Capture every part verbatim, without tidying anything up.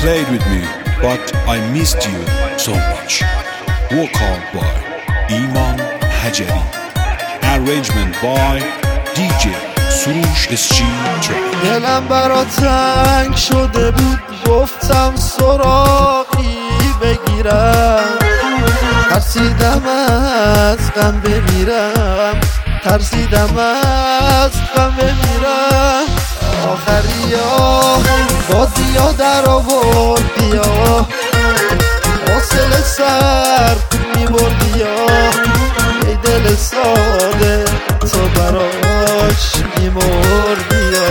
played with me, but I missed you so much. Vocal by Iman Hajari. Arrangement by دی جی سروش اسچی ترک. دلم برا تنگ شده بود، گفتم سراغی بگیرم. ترسیدم از غم بمیرم، ترسیدم از غم بمیرم. آخریا بازیا در آوردی یا حاصل سر میبردی یا ای دل ساده تو براش میمردی یا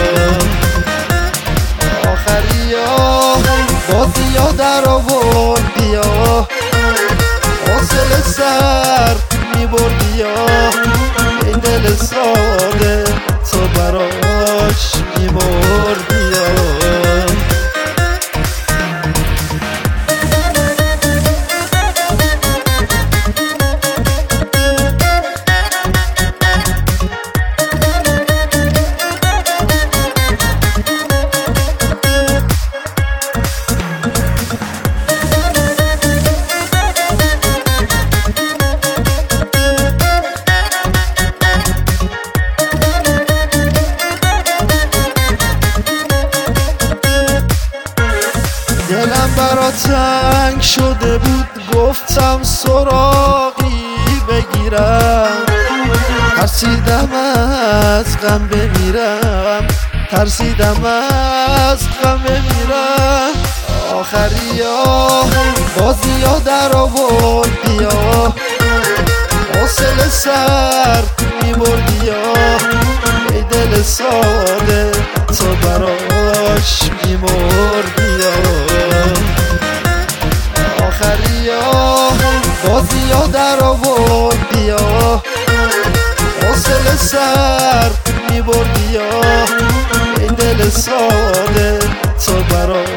آخریا بازیا در آوردی یا حاصل سر میبردی یا ای دل ساده تو براش میمردی یا دلم برا تنگ شده بود، گفتم سراغی بگیرم. ترسیدم از غم بمیرم، ترسیدم از غم بمیرم. آخریا بازیا در آوردی یا حاصل سر میبردی یا ای دل ساده تو براش میمردی یا آخریا بازیا در آوردی یا حاصل سر میبردی یا ای دل ساده تو براش